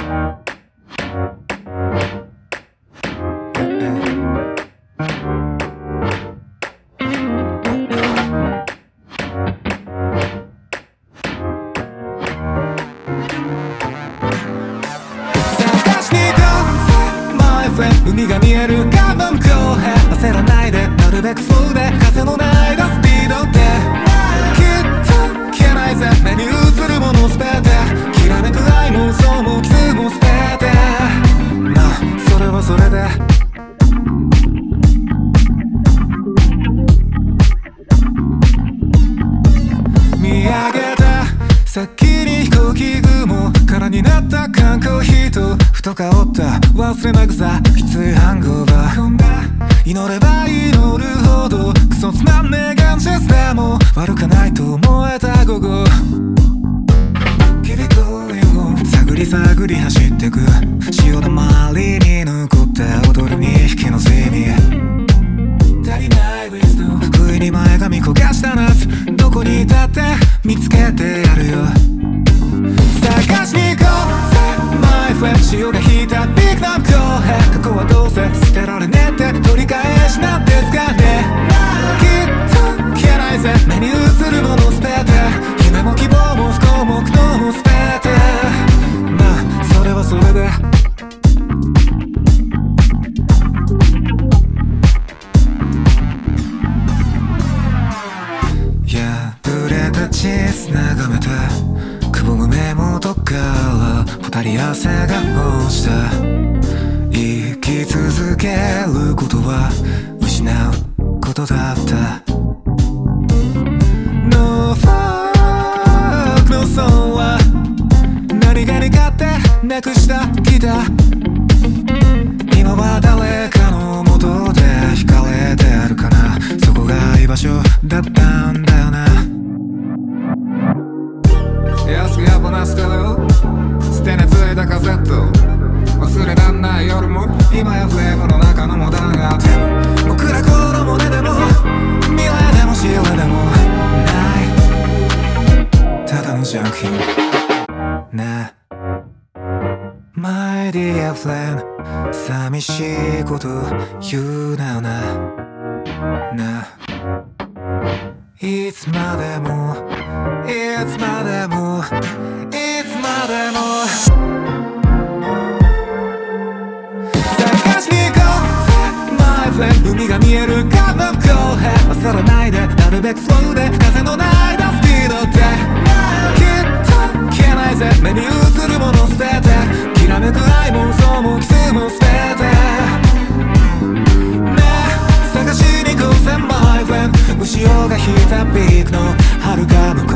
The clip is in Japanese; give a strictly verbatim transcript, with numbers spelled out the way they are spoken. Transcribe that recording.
海が見える画面向こうへ焦らないでなるべくそうで風のないスピードできっと消えないぜ目に映るものすべてきらめく愛もそうも傷もすべてまあそれはそれで見上げた先に飛行機雲空になった缶コーヒーとふと香った忘れなくさきついハングオーバー祈れば祈るほどクソつまんねえガンジェスでも悪かないと思えた午後探り探り走ってく潮の周りに残った踊るに匹のせいに足りないウィズの不意に前髪焦がした夏どこにいたって見つけてやるよ探しに行こうぜ My friend 潮が引いたビッグな向こうへ過去はどうせ捨てられねえって取り返しなんてつかねえきっと消えないぜ目に映るものすべて夢も希望も不幸も苦悩もすべてまあそれはそれで破れた地図眺めてくぼむ目元からぽたり汗が落ちた生き続けることは失うことだった No fuck no song は何気に買ってなくしたギター今は誰かの元で惹かれてるかなそこが居場所だったんだよな安くやぼな捨てる捨てねついたカセット忘れらんない夜も今やフレームの中のモダンアーテム僕ら子供ででも未来でも幸せでもないただのジャンキーね My dear friend 寂しいこと言うなよなないつまでもいつまでもいつまでも探しに行こう My friend 海が見える画面向こうへ焦らないでなるべくスローで風のないスピードできっと消えないぜ目に映るものすべてきらめく愛もそうも傷もすべてねえ探しに行こうぜ My friend 潮が引いたビークの遥か向こう